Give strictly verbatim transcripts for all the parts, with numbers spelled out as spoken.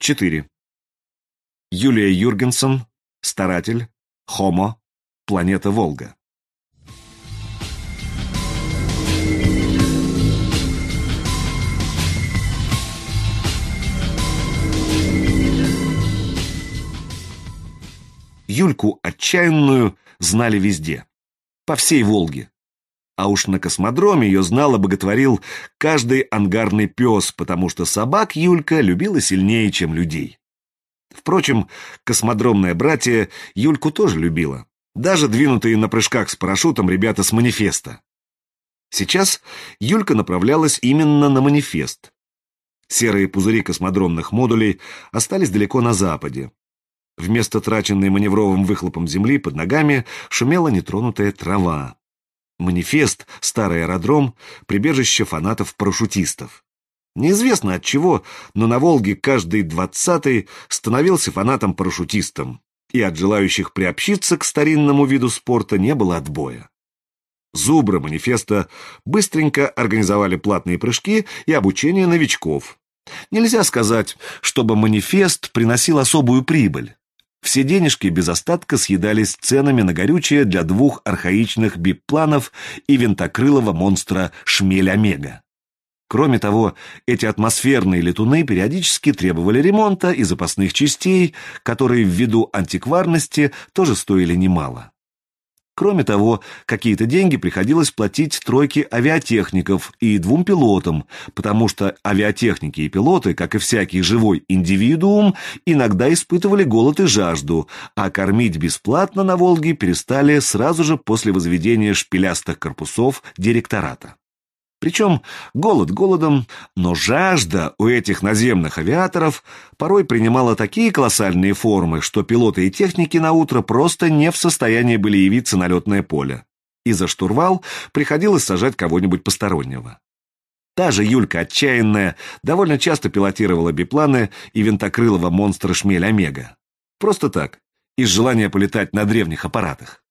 четыре. Юлия Юргенсон, старатель, Хомо, планета Волга. Юльку отчаянную знали везде, по всей Волге. А уж на космодроме ее знал и боготворил каждый ангарный пес, потому что собак Юлька любила сильнее, чем людей. Впрочем, космодромное братья Юльку тоже любила, даже двинутые на прыжках с парашютом ребята с манифеста. Сейчас Юлька направлялась именно на манифест. Серые пузыри космодромных модулей остались далеко на западе. Вместо траченной маневровым выхлопом земли под ногами шумела нетронутая трава. Манифест, старый аэродром, прибежище фанатов-парашютистов. Неизвестно от чего, но на Волге каждый двадцатый становился фанатом-парашютистом, и от желающих приобщиться к старинному виду спорта не было отбоя. Зубры манифеста быстренько организовали платные прыжки и обучение новичков. Нельзя сказать, чтобы манифест приносил особую прибыль. Все денежки без остатка съедались ценами на горючее для двух архаичных бипланов и винтокрылого монстра «Шмель-Омега». Кроме того, эти атмосферные летуны периодически требовали ремонта и запасных частей, которые ввиду антикварности тоже стоили немало. Кроме того, какие-то деньги приходилось платить тройке авиатехников и двум пилотам, потому что авиатехники и пилоты, как и всякий живой индивидуум, иногда испытывали голод и жажду, а кормить бесплатно на Волге перестали сразу же после возведения шпилястых корпусов директората. Причем голод голодом, но жажда у этих наземных авиаторов порой принимала такие колоссальные формы, что пилоты и техники наутро просто не в состоянии были явиться на летное поле. И за штурвал приходилось сажать кого-нибудь постороннего. Та же Юлька отчаянная довольно часто пилотировала бипланы и винтокрылого монстра «Шмель-Омега». Просто так, из желания полетать на древних аппаратах.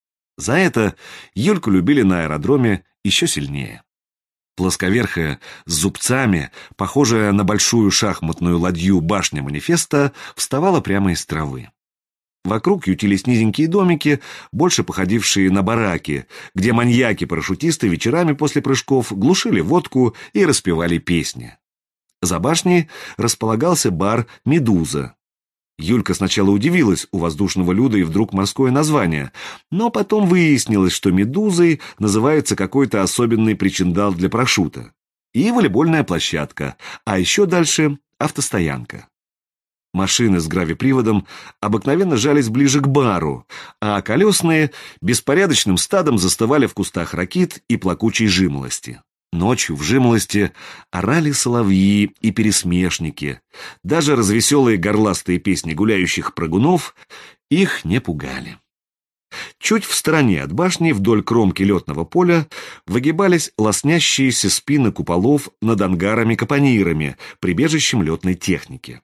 За это Юльку любили на аэродроме еще сильнее. Плосковерхая, с зубцами, похожая на большую шахматную ладью башня манифеста, вставала прямо из травы. Вокруг ютились низенькие домики, больше походившие на бараки, где маньяки-парашютисты вечерами после прыжков глушили водку и распевали песни. За башней располагался бар «Медуза». Юлька сначала удивилась у воздушного люда и вдруг морское название, но потом выяснилось, что «Медузой» называется какой-то особенный причиндал для парашюта. И волейбольная площадка, а еще дальше автостоянка. Машины с гравиприводом обыкновенно жались ближе к бару, а колесные беспорядочным стадом застывали в кустах ракит и плакучей жимолости. Ночью в жимолости орали соловьи и пересмешники. Даже развеселые горластые песни гуляющих прыгунов их не пугали. Чуть в стороне от башни, вдоль кромки летного поля, выгибались лоснящиеся спины куполов над ангарами-капонирами, прибежищем летной техники.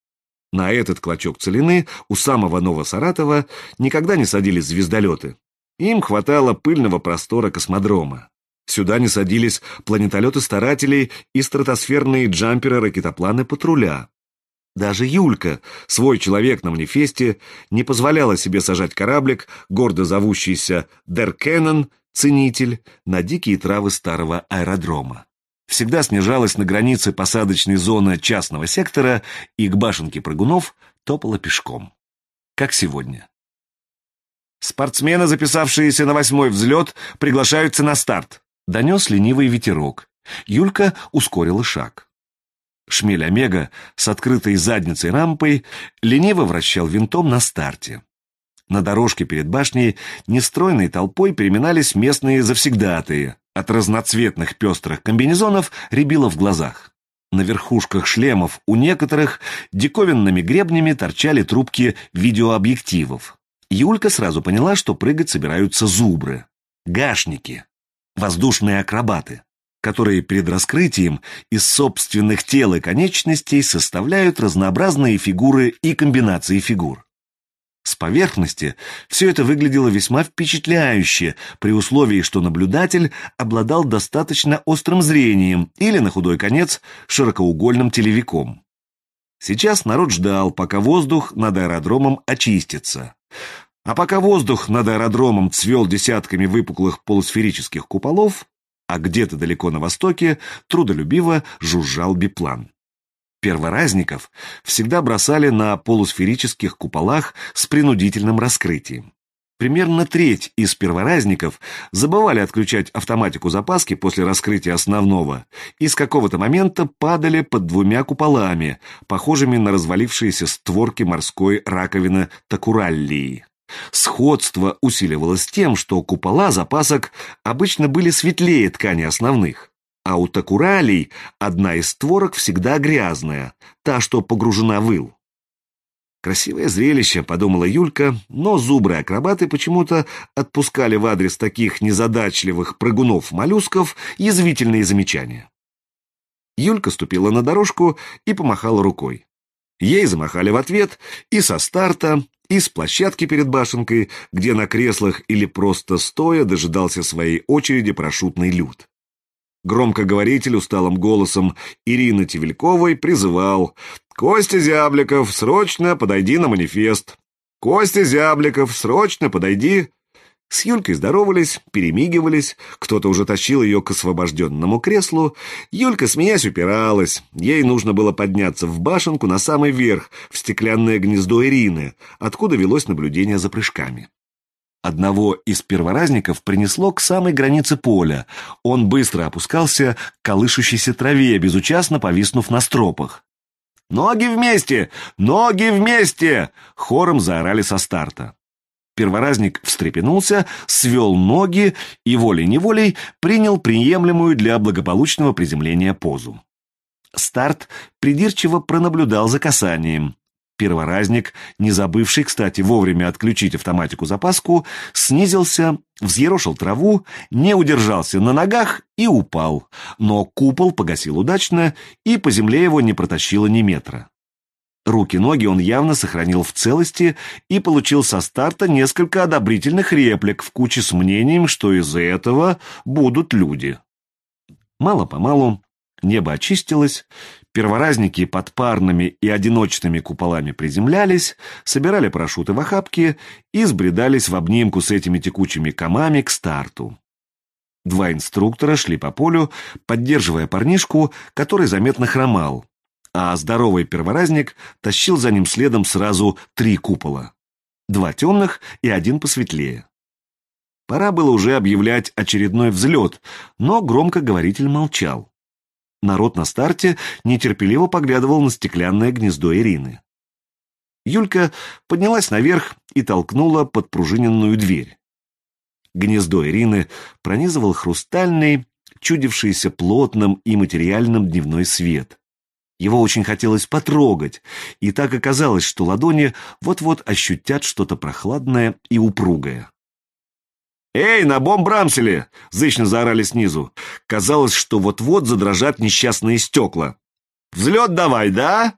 На этот клочок целины у самого Новосаратова никогда не садились звездолеты. Им хватало пыльного простора космодрома. Сюда не садились планетолеты старателей и стратосферные джамперы-ракетопланы патруля. Даже Юлька, свой человек на манифесте, не позволяла себе сажать кораблик, гордо зовущийся «Дер Кеннен», ценитель, на дикие травы старого аэродрома. Всегда снижалась на границе посадочной зоны частного сектора и к башенке прыгунов топала пешком. Как сегодня. «Спортсмены, записавшиеся на восьмой взлет, приглашаются на старт», — донес ленивый ветерок. Юлька ускорила шаг. Шмель-Омега с открытой задницей рампой лениво вращал винтом на старте. На дорожке перед башней нестройной толпой переминались местные завсегдатые. От разноцветных пестрых комбинезонов рябило в глазах. На верхушках шлемов у некоторых диковинными гребнями торчали трубки видеообъективов. Юлька сразу поняла, что прыгать собираются зубры. Гашники. Воздушные акробаты, которые перед раскрытием из собственных тел и конечностей составляют разнообразные фигуры и комбинации фигур. С поверхности все это выглядело весьма впечатляюще, при условии, что наблюдатель обладал достаточно острым зрением или, на худой конец, широкоугольным телевиком. Сейчас народ ждал, пока воздух над аэродромом очистится. А пока воздух над аэродромом цвел десятками выпуклых полусферических куполов, а где-то далеко на востоке трудолюбиво жужжал биплан. Перворазников всегда бросали на полусферических куполах с принудительным раскрытием. Примерно треть из перворазников забывали отключать автоматику запаски после раскрытия основного и с какого-то момента падали под двумя куполами, похожими на развалившиеся створки морской раковины Такураллии. Сходство усиливалось тем, что купола запасок обычно были светлее ткани основных, а у Такуралий одна из створок всегда грязная, та, что погружена в ил. Красивое зрелище, подумала Юлька, но зубры-акробаты почему-то отпускали в адрес таких незадачливых прыгунов-моллюсков язвительные замечания. Юлька ступила на дорожку и помахала рукой. Ей замахали в ответ и со старта, и с площадки перед башенкой, где на креслах или просто стоя дожидался своей очереди парашютный люд. Громкоговоритель усталым голосом Ирины Тевельковой призывал: «Костя Зябликов, срочно подойди на манифест! Костя Зябликов, срочно подойди!» С Юлькой здоровались, перемигивались, кто-то уже тащил ее к освобожденному креслу. Юлька, смеясь, упиралась. Ей нужно было подняться в башенку на самый верх, в стеклянное гнездо Ирины, откуда велось наблюдение за прыжками. Одного из перворазников принесло к самой границе поля. Он быстро опускался к колышущейся траве, безучастно повиснув на стропах. «Ноги вместе! Ноги вместе!» — хором заорали со старта. Перворазник встрепенулся, свел ноги и волей-неволей принял приемлемую для благополучного приземления позу. Старт придирчиво пронаблюдал за касанием. Перворазник, не забывший, кстати, вовремя отключить автоматику-запаску, снизился, взъерошил траву, не удержался на ногах и упал, но купол погасил удачно, и по земле его не протащило ни метра. Руки-ноги он явно сохранил в целости и получил со старта несколько одобрительных реплик в куче с мнением, что из-за этого будут люди. Мало-помалу небо очистилось, перворазники под парными и одиночными куполами приземлялись, собирали парашюты в охапки и сбредались в обнимку с этими текучими комами к старту. Два инструктора шли по полю, поддерживая парнишку, который заметно хромал, а здоровый перворазник тащил за ним следом сразу три купола. Два темных и один посветлее. Пора было уже объявлять очередной взлет, но громкоговоритель молчал. Народ на старте нетерпеливо поглядывал на стеклянное гнездо Ирины. Юлька поднялась наверх и толкнула подпружиненную дверь. Гнездо Ирины пронизывал хрустальный, чудившийся плотным и материальным дневной свет. Его очень хотелось потрогать, и так оказалось, что ладони вот-вот ощутят что-то прохладное и упругое. «Эй, на бомб-рамселе!» — зычно заорали снизу. Казалось, что вот-вот задрожат несчастные стекла. «Взлет давай, да?»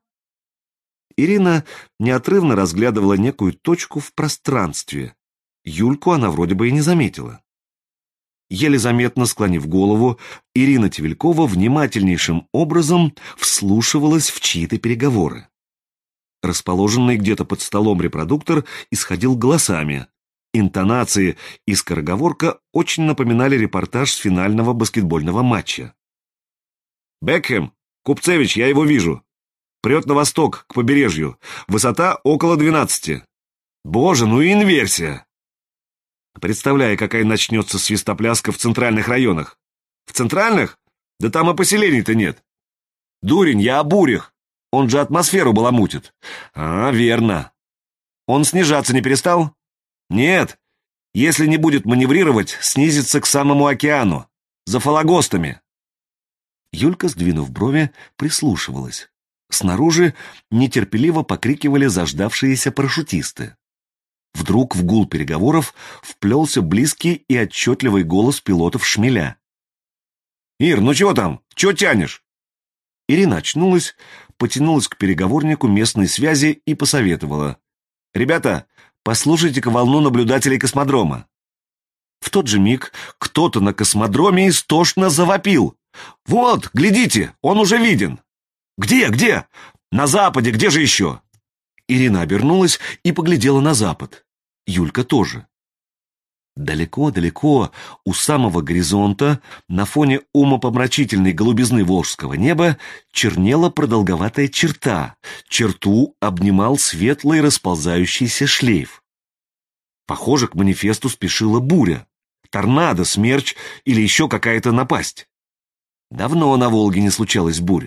Ирина неотрывно разглядывала некую точку в пространстве. Юльку она вроде бы и не заметила. Еле заметно склонив голову, Ирина Тевелькова внимательнейшим образом вслушивалась в чьи-то переговоры. Расположенный где-то под столом репродуктор исходил голосами. Интонации и скороговорка очень напоминали репортаж с финального баскетбольного матча. «Бекхэм! Купцевич, я его вижу! Прет на восток, к побережью. Высота около двенадцати. Боже, ну и инверсия! Представляю, какая начнется свистопляска в центральных районах. В центральных? Да там и поселений-то нет. Дурень, я о бурях. Он же атмосферу баламутит. А, верно. Он снижаться не перестал? Нет. Если не будет маневрировать, снизится к самому океану. За фалагостами. Юлька, сдвинув брови, прислушивалась. Снаружи нетерпеливо покрикивали заждавшиеся парашютисты. Вдруг в гул переговоров вплелся близкий и отчетливый голос пилотов шмеля. «Ир, ну чего там? Чего тянешь?» Ирина очнулась, потянулась к переговорнику местной связи и посоветовала: «Ребята, послушайте-ка волну наблюдателей космодрома». В тот же миг кто-то на космодроме истошно завопил: «Вот, глядите, он уже виден!» «Где, где?» На западе, где же еще?» Ирина обернулась и поглядела на запад. Юлька тоже. Далеко-далеко, у самого горизонта, на фоне умопомрачительной голубизны волжского неба, чернела продолговатая черта. Черту обнимал светлый расползающийся шлейф. Похоже, к манифесту спешила буря. Торнадо, смерч или еще какая-то напасть. Давно на Волге не случалось бурь.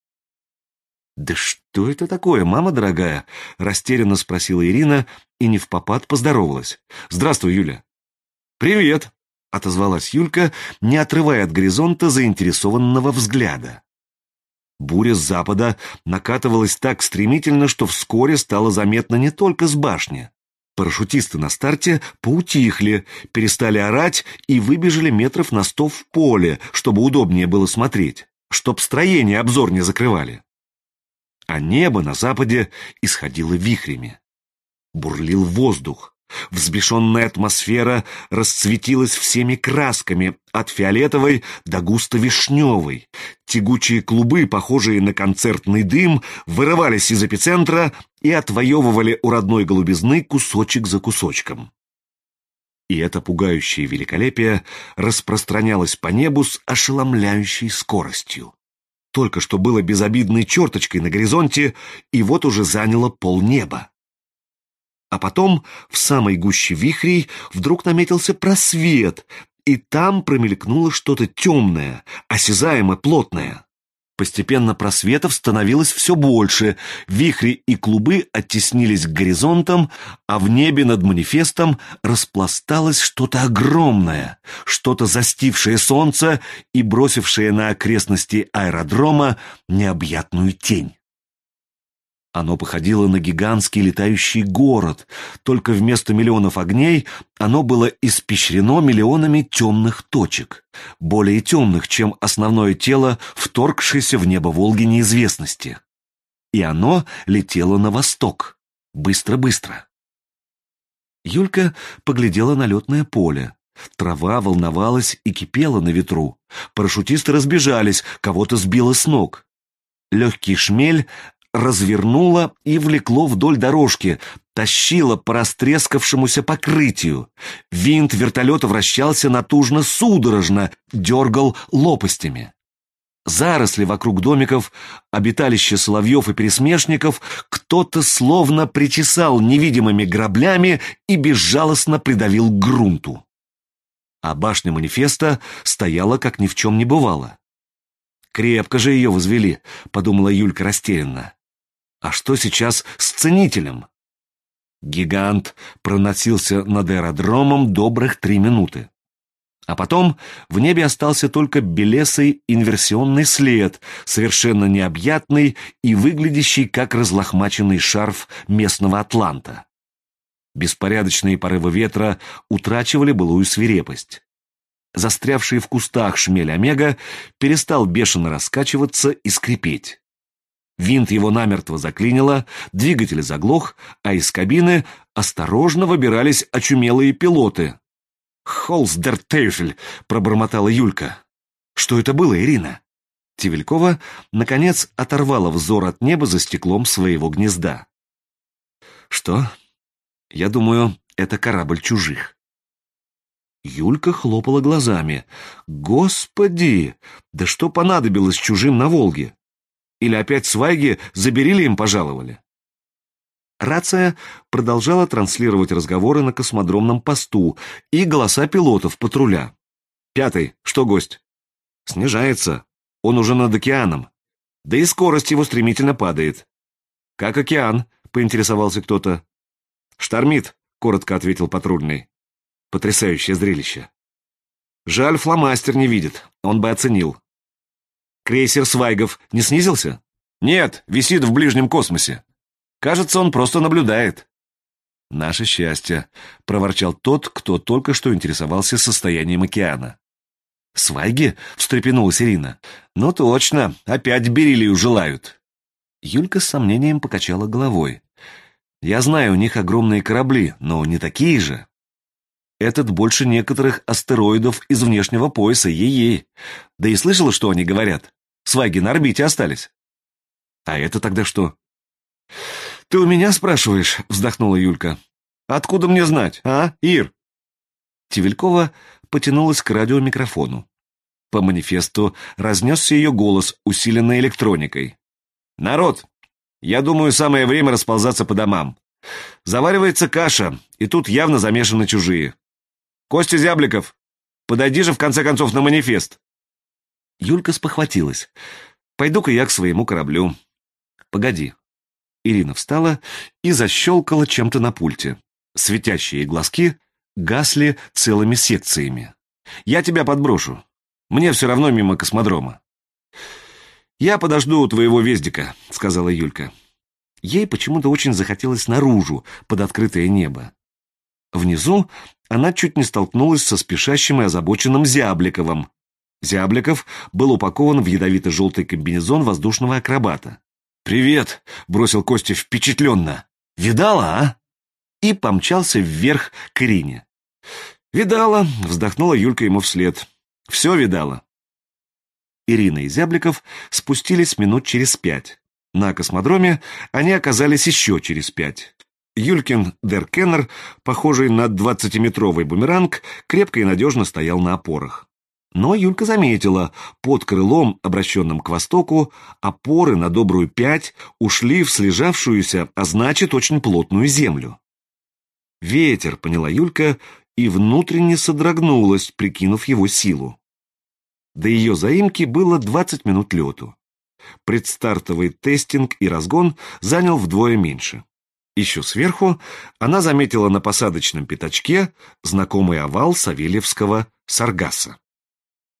«Да что это такое, мама дорогая?» — растерянно спросила Ирина и невпопад поздоровалась. «Здравствуй, Юля». «Привет», — отозвалась Юлька, не отрывая от горизонта заинтересованного взгляда. Буря с запада накатывалась так стремительно, что вскоре стало заметно не только с башни. Парашютисты на старте поутихли, перестали орать и выбежали метров на сто в поле, чтобы удобнее было смотреть, чтоб строение обзор не закрывали. А небо на западе исходило вихрями. Бурлил воздух. Взбешенная атмосфера расцветилась всеми красками, от фиолетовой до густо-вишневой. Тягучие клубы, похожие на концертный дым, вырывались из эпицентра и отвоевывали у родной голубизны кусочек за кусочком. И это пугающее великолепие распространялось по небу с ошеломляющей скоростью. Только что было безобидной черточкой на горизонте, и вот уже заняло полнеба. А потом в самой гуще вихрей вдруг наметился просвет, и там промелькнуло что-то темное, осязаемо плотное. Постепенно просветов становилось все больше, вихри и клубы оттеснились к горизонтам, а в небе над манифестом распласталось что-то огромное, что-то застившее солнце и бросившее на окрестности аэродрома необъятную тень. Оно походило на гигантский летающий город, только вместо миллионов огней оно было испещрено миллионами темных точек, более темных, чем основное тело, вторгшееся в небо Волги неизвестности. И оно летело на восток, быстро-быстро. Юлька поглядела на летное поле. Трава волновалась и кипела на ветру. Парашютисты разбежались, кого-то сбило с ног. Легкий шмель развернуло и влекло вдоль дорожки, тащило по растрескавшемуся покрытию. Винт вертолета вращался натужно судорожно, дергал лопастями. Заросли вокруг домиков, обиталище соловьев и пересмешников кто-то словно причесал невидимыми граблями и безжалостно придавил к грунту. А башня манифеста стояла, как ни в чем не бывало. «Крепко же ее возвели», — подумала Юлька растерянно. «А что сейчас с ценителем?» Гигант проносился над аэродромом добрых три минуты. А потом в небе остался только белесый инверсионный след, совершенно необъятный и выглядящий как разлохмаченный шарф местного Атланта. Беспорядочные порывы ветра утрачивали былую свирепость. Застрявший в кустах шмель Омега перестал бешено раскачиваться и скрипеть. Винт его намертво заклинило, двигатель заглох, а из кабины осторожно выбирались очумелые пилоты. «Холсдертейфель!» — пробормотала Юлька. «Что это было, Ирина?» Тевелькова, наконец, оторвала взор от неба за стеклом своего гнезда. «Что? Я думаю, это корабль чужих». Юлька хлопала глазами. «Господи! Да что понадобилось чужим на Волге? Или опять свайги заберили им пожаловали?» Рация продолжала транслировать разговоры на космодромном посту и голоса пилотов патруля. «Пятый, что гость?» «Снижается. Он уже над океаном. Да и скорость его стремительно падает». «Как океан?» — поинтересовался кто-то. «Штормит», — коротко ответил патрульный. Потрясающее зрелище. Жаль, фломастер не видит, он бы оценил. Крейсер Свайгов не снизился? Нет, висит в ближнем космосе. Кажется, он просто наблюдает. Наше счастье, проворчал тот, кто только что интересовался состоянием океана. Свайги? Встрепенулась Ирина. Ну точно, опять бериллию желают. Юлька с сомнением покачала головой. Я знаю, у них огромные корабли, но не такие же. Этот больше некоторых астероидов из внешнего пояса, ей-ей. Да и слышала, что они говорят? Свайги на орбите остались. А это тогда что? Ты у меня спрашиваешь, вздохнула Юлька. Откуда мне знать, а, Ир? Тевелькова потянулась к радиомикрофону. По манифесту разнесся ее голос, усиленный электроникой. «Народ, я думаю, самое время расползаться по домам. Заваривается каша, и тут явно замешаны чужие. Костя Зябликов, подойди же в конце концов на манифест». Юлька спохватилась. «Пойду-ка я к своему кораблю». «Погоди». Ирина встала и защелкала чем-то на пульте. Светящие глазки гасли целыми секциями. «Я тебя подброшу. Мне все равно мимо космодрома». «Я подожду у твоего вездика», — сказала Юлька. Ей почему-то очень захотелось наружу, под открытое небо. Внизу она чуть не столкнулась со спешащим и озабоченным Зябликовым. Зябликов был упакован в ядовито-желтый комбинезон воздушного акробата. «Привет!» — бросил Костя впечатленно. «Видала, а?» И помчался вверх к Ирине. «Видала!» — вздохнула Юлька ему вслед. «Все видала!» Ирина и Зябликов спустились минут через пять. На космодроме они оказались еще через пять. Юлькин Дер Кеннер, похожий на двадцатиметровый бумеранг, крепко и надежно стоял на опорах. Но Юлька заметила, под крылом, обращенным к востоку, опоры на добрую пять ушли в слежавшуюся, а значит, очень плотную землю. «Ветер», — поняла Юлька, и внутренне содрогнулась, прикинув его силу. До ее заимки было двадцать минут лету. Предстартовый тестинг и разгон занял вдвое меньше. Еще сверху она заметила на посадочном пятачке знакомый овал Савельевского Саргаса.